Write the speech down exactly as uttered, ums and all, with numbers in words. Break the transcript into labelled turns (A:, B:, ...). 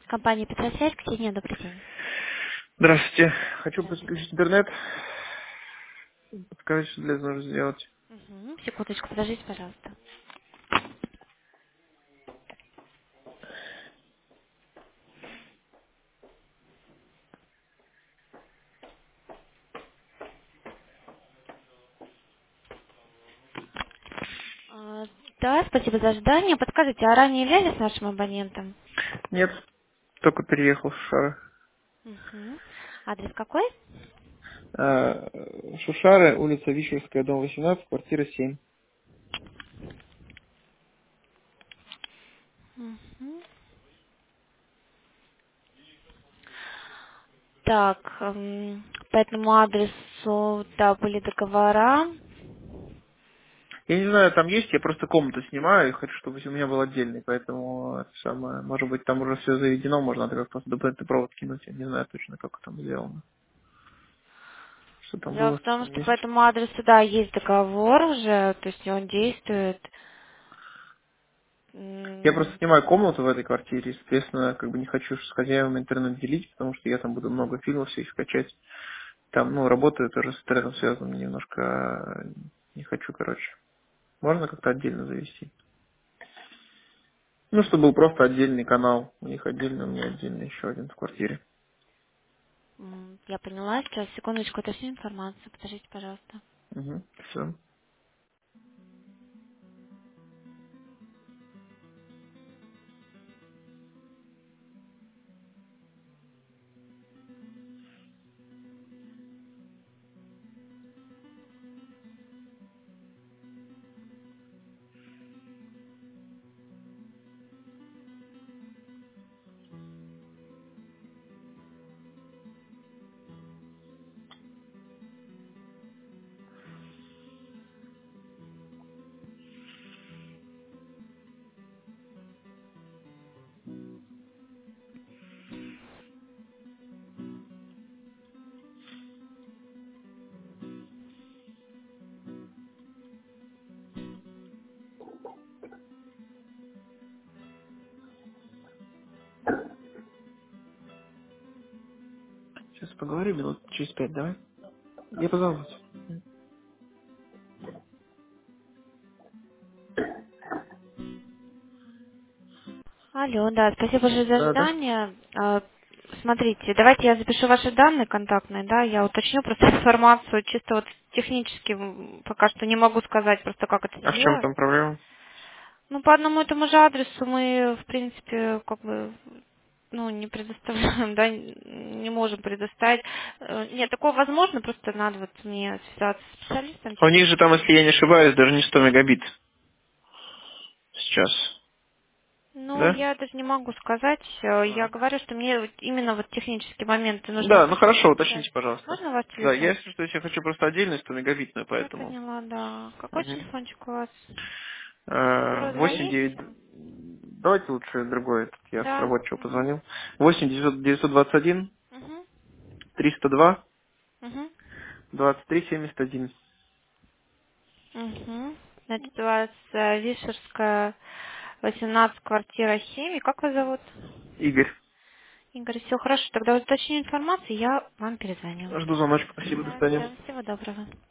A: Компания Петросвязь, Ксения, добрый день.
B: Здравствуйте. Хочу
A: Здравствуйте.
B: подключить интернет. Подскажите, что для этого нужно сделать.
A: Угу. Секундочку, подождите, пожалуйста. А, Да, спасибо за ожидание. Подскажите, а ранее являлись нашим абонентом?
B: Нет, только переехал в Шушары.
A: Угу. Адрес какой?
B: А, Шушары, улица Вишерская, дом восемнадцать, квартира семь.
A: Угу. Так, эм, по этому адресу, да, были договора.
B: Я не знаю, там есть, я просто комнату снимаю и хочу, чтобы у меня был отдельный, поэтому это самое, может быть, там уже все заведено, можно надо как просто дополнительный провод кинуть, я не знаю точно, как там сделано. Что там
A: Дело
B: было,
A: в
B: что
A: том,
B: там
A: что по
B: есть.
A: этому адресу, да, есть договор уже, то есть он действует.
B: Я просто
A: М,
B: снимаю комнату в этой квартире, и, соответственно, как бы не хочу с хозяевами интернет делить, потому что я там буду много фильмов всех скачать. Там, ну, работаю тоже с интернетом связано, немножко э, не хочу, короче. Можно как-то отдельно завести? Ну, чтобы был просто отдельный канал. У них отдельно, у меня отдельно еще один в квартире.
A: м, Я поняла, сейчас, секундочку, уточню информацию, подождите, пожалуйста.
B: Угу, все. Сейчас поговорим минут через пять, давай. Я позову.
A: Алло, да, спасибо большое за
B: Да, да.
A: ожидание. А, Смотрите, давайте я запишу ваши данные контактные, да, я уточню просто информацию, чисто вот технически м, пока что не могу сказать просто, как это
B: А в чем
A: сделать.
B: там проблема?
A: Ну, по одному и тому же адресу мы, в принципе, как бы, ну, не предоставляем, да, не можем предоставить. Э, Нет, такое возможно, просто надо вот мне связаться с специалистом
B: А у них же там,
A: техническим.
B: если я не ошибаюсь, даже не сто мегабит сейчас.
A: Ну,
B: Да?
A: я даже не могу сказать. Э, Я
B: А.
A: говорю, что мне вот именно вот технические моменты нужно
B: Да, ну хорошо,
A: уточнить.
B: уточните, пожалуйста.
A: Можно ваш
B: Да, я,
A: телефон?
B: если что, я хочу просто отдельную сто мегабитную,
A: Я
B: поэтому.
A: поняла, да. Какой
B: Угу.
A: телефончик у вас? С
B: Э,
A: которого
B: восемь
A: звоните?
B: девять. Давайте лучше другой, этот я с
A: Да.
B: рабочего
A: Угу.
B: позвонил. восемь девятьсот девятьсот двадцать один
A: Угу.
B: триста два
A: Угу.
B: двадцать три семьдесят один.
A: Угу. Значит, у вас э, Вишерская, восемнадцать, квартира семь. И как вас зовут?
B: Игорь.
A: Игорь, все хорошо. Тогда уточню информацию, я вам перезвоню.
B: Жду звоночка. Спасибо, до
A: Да,
B: свидания.
A: все, всего доброго.